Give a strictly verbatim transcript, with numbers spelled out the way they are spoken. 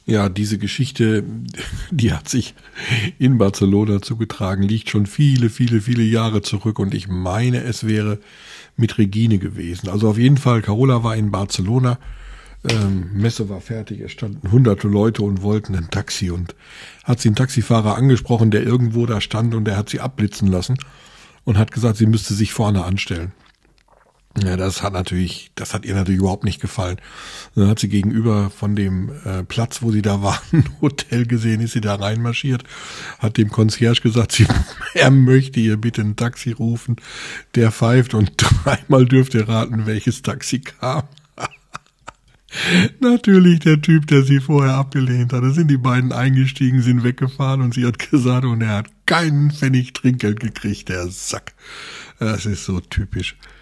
Ja, diese Geschichte, die hat sich in Barcelona zugetragen, liegt schon viele, viele, viele Jahre zurück und ich meine, es wäre mit Regine gewesen. Also auf jeden Fall, Carola war in Barcelona, ähm, Messe war fertig, es standen hunderte Leute und wollten ein Taxi und hat sie einen Taxifahrer angesprochen, der irgendwo da stand und der hat sie abblitzen lassen und hat gesagt, sie müsste sich vorne anstellen. Ja, das hat natürlich, das hat ihr natürlich überhaupt nicht gefallen. Dann hat sie gegenüber von dem äh, Platz, wo sie da war, ein Hotel gesehen, ist sie da reinmarschiert, hat dem Concierge gesagt, sie, er möchte ihr bitte ein Taxi rufen. Der pfeift und dreimal dürft ihr raten, welches Taxi kam. Natürlich der Typ, der sie vorher abgelehnt hat. Da sind die beiden eingestiegen, sind weggefahren und sie hat gesagt, und er hat keinen Pfennig Trinkgeld gekriegt, der Sack. Das ist so typisch.